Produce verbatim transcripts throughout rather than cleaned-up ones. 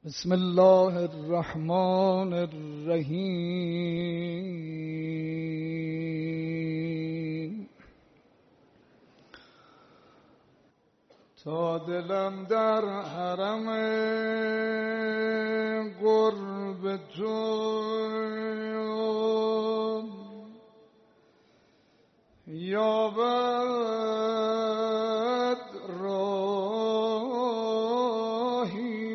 بسم الله الرحمن الرحیم. تا دلم در حرم قرب تو یابد راهی،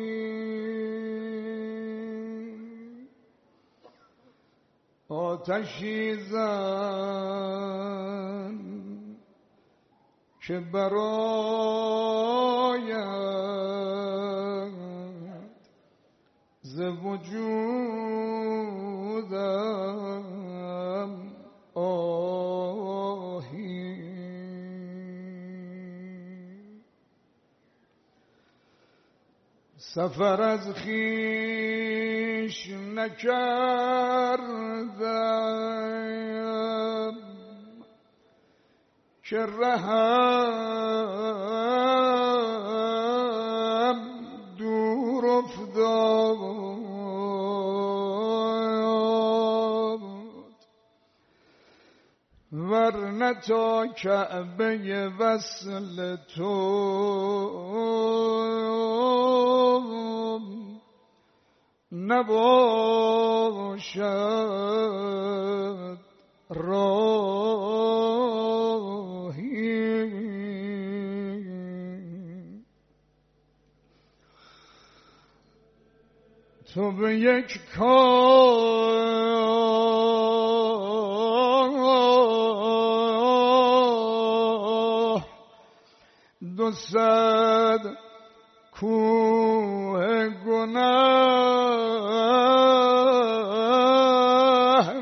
آتشی زن که برآید ز وجودم آهی. سفر از خویش نکردم که رهم دور افتاد، ورنه تا کعبه وصل تو نباشد راهی. تو به یک کاه دو صد کوه گناه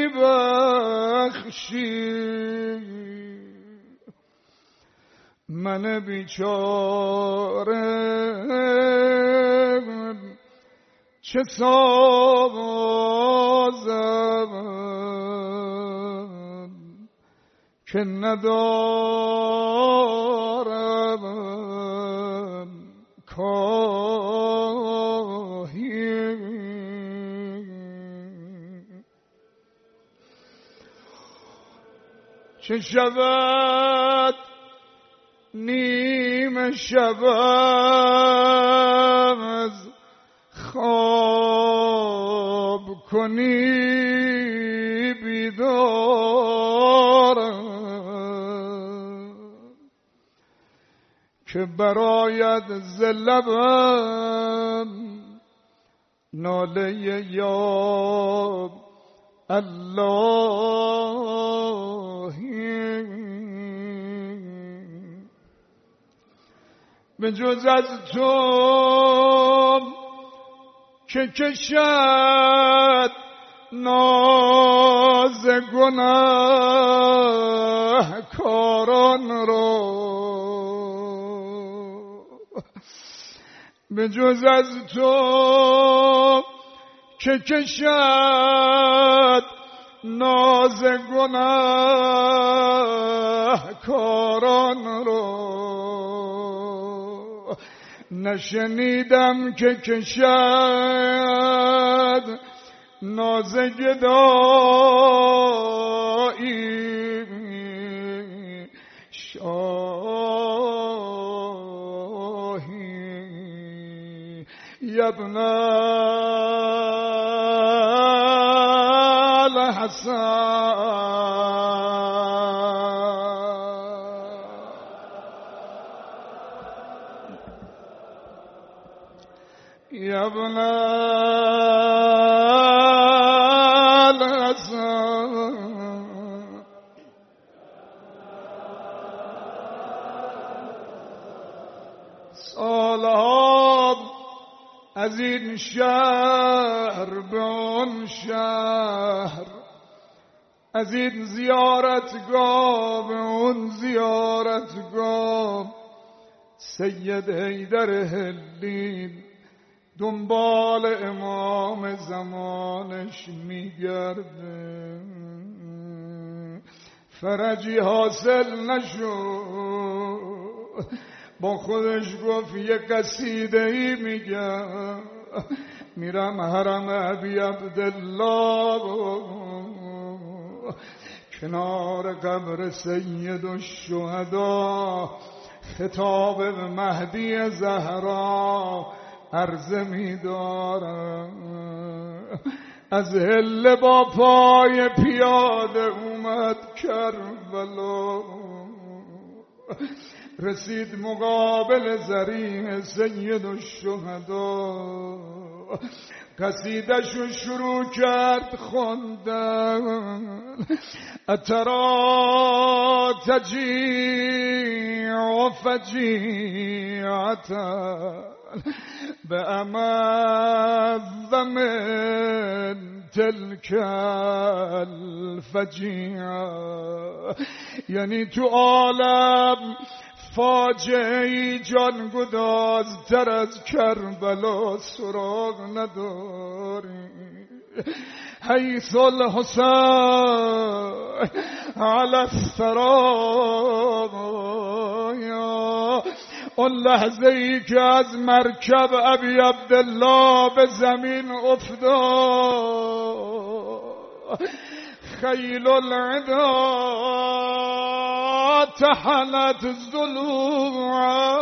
میبخشی، من بیچاره چه سازم که ندارم کاهی. چه شود نیمه شبم از خواب کنی بیدارم، که براید ز لبم ناله یا اللهی. به جز از تو که کشد ناز گناه کاران را، به جز از تو که کشد ناز گناه کاران را، نشنیدم که کشد ناز گدایی. شاهی یبن الحسن یبن الحسن سالها از این شهر به آن شهر، از این زیارتگاه به اون زیارتگاه، سید حیدر هلین دنبال امام زمانش میگرده، فرجی حاصل نشد با خودش گفت یه قصیده ای میگم، میرم حرم ابی عبدالله کنار قبر سید الشهدا خطاب به مهدی زهرا عرضه می‌دارم. از هله با پای پیاده اومد کربلا، رسید مقابل زرین سید الشهدا، قصیده‌شو شروع کرد خوندن. اترا تجیع فجیعتا بأمذ من تلك الفجیعه، یعنی تو عالم فاجعه‌ای جانگدازتر از کربلا سراغ نداری. حیث الحسین علی الثرایا، اون لحظه ای که از مرکب ابی عبدالله به زمین افتاد، خیل العدا تحلت ضلوعا،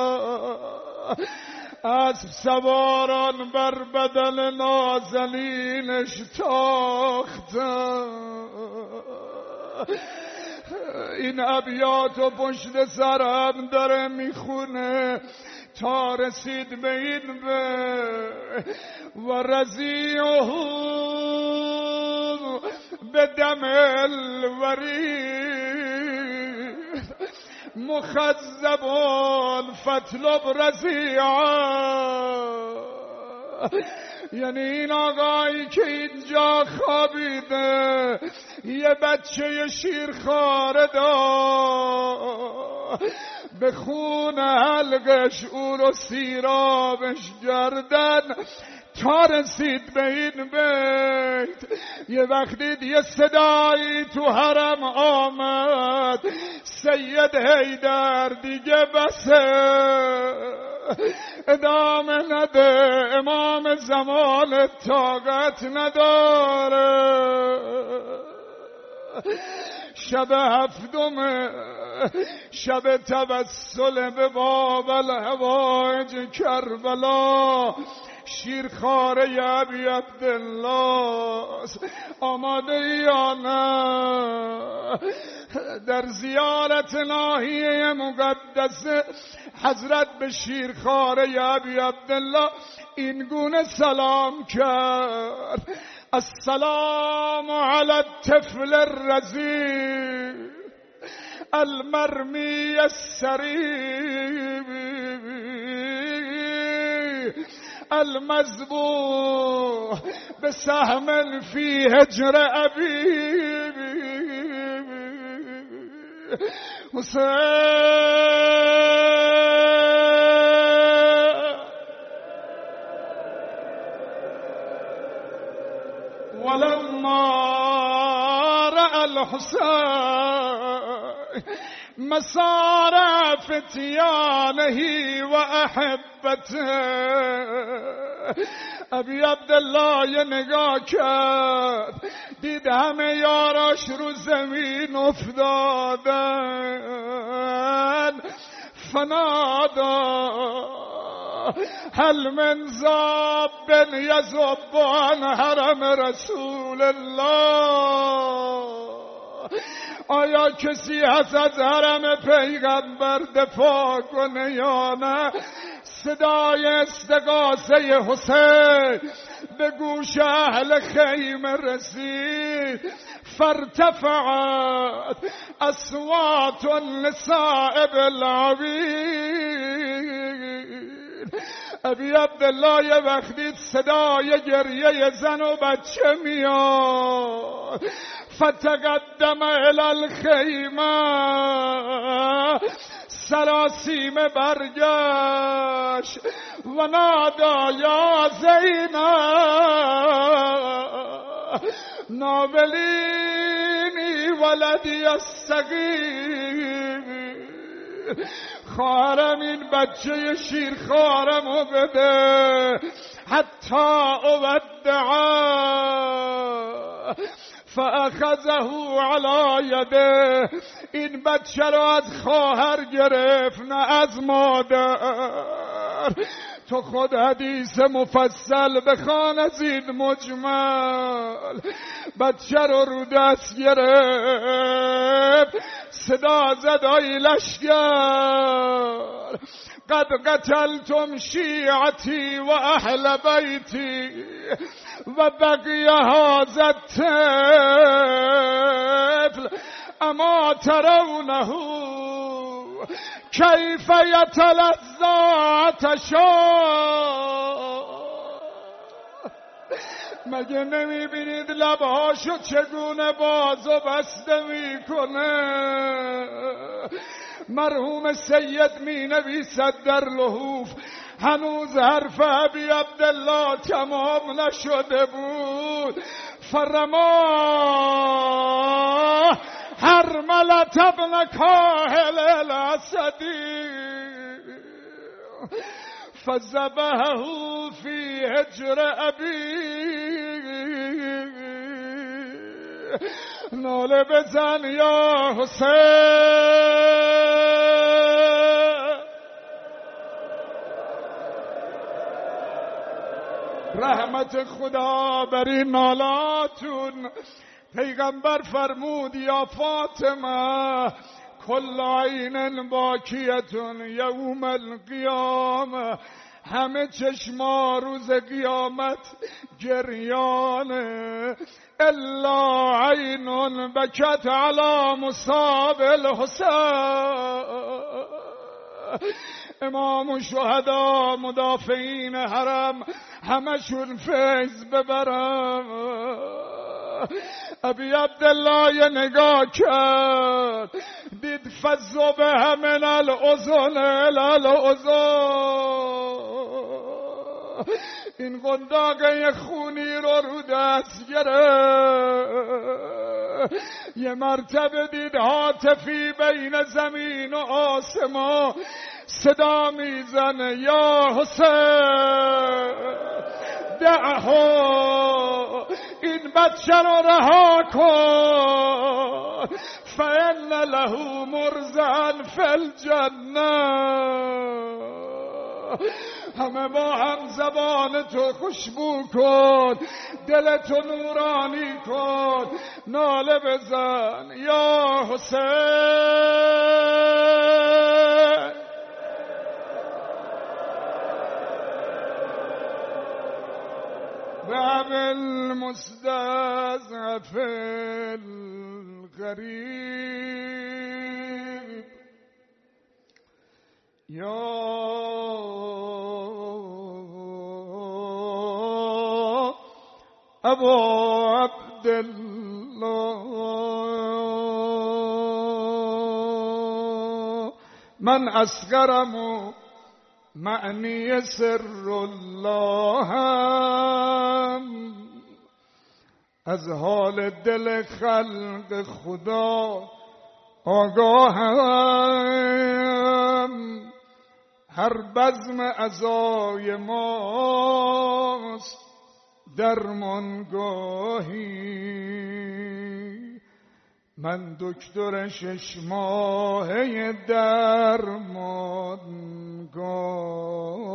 از سواران بر بدن نازنینش تاختن. این ابیات و پشت سرم داره میخونه تا رسید به این به و رضیعه به دم الورید مخذبان فطلب رضیعه، یعنی این آقایی که اینجا خوابیده یه بچه شیرخواره داشت، به خون حلقش او رو سیرابش گردن تا رسید به این بیت. یه وقتی یه صدایی تو حرم آمد، سید حیدر دیگه بسه ادامه نده، امام زمان طاقت نداره. شب هفتم شب توسل به باب الحوائج کربلا، شیرخواره ابی عبدالله آماده یا نه؟ در زیارت ناحیه مقدس حضرت به شیرخواره ابی عبدالله این گونه سلام کرد: السلام علی الطفل الرضیع المرمی السریع المذبوح بسهم فی هجر ابی حسین. ولما رأى الحسين مسار فتيانه وأحبته، ابی عبدالله یه نگاه کرد، دید همه یاراش رو زمین افتادن. فنادا هل من ذاب یذب عن حرم رسول الله، آیا کسی هست از حرم پیغمبر دفاع کنه یا نه؟ صدای استغاثه حسین به گوش اهل خیمه رسید. فارتفعت اصوات النساء بالعبید، ابی عبدالله یه وقتی صدای گریه زن و بچه میاد. فتقدم الی الخیمه، سراسیم برگشت و نادا یا زینب ناولینی ولدی الصغیر، خواهرم این بچه شیرخوارمو بده حتی اودعه. فاخذه علی یده، این بچه رو از خواهر گرفت نه از مادر. تو خود حدیث مفصل بخوان از این مجمل. بچه رو رو دست گرفت صدا زد آی لشگر، قد قتلتم شیعتی و اهل بیتی و بقی هذا الطفل اما ترونه کیف یتلذا عطشا. مگه نمیبینید لبهاشو چگونه باز و بسته میکنه؟ مرحوم سید می نویسد در لحوف هنوز حرف ابی عبدالله تمام نشده بود. فرما حرملت ابن کاهل الاسدی فذبحه فی حجر ابی. ناله بزن یا حسین. رحمت خدا بر این نالاتون. پیغمبر فرمود یا فاطمه کل عین باکیتون یوم القیامه، همه چشما روز قیامت گریانه، الا عین بکت علی مصاب الحسین. امام و شهدا مدافعین حرم همشون فیض ببرم. ابی عبدالله یه نگاه کرد دید فالذبح من الاذن الی الاذن. این قنداقه خونی رو رو دست گرفت. یه مرتبه دید هاتفی بین زمین و آسمان صدا میزنه یا حسین دعها، این بچه رو رها کن، فإن له مرزا فی الجنه. همه با هم زبان تو خوشبو کن، دل تو نورانی کن، ناله بزن یا حسین. باب المستضعف الغریب یا ابا عبدالله من اصغرم معنی سر الله، از حال دل خلق خدا آگاهم. هر بزم عزای ماست درمانگاهی، من دکتر شش ماهه درمانگاه.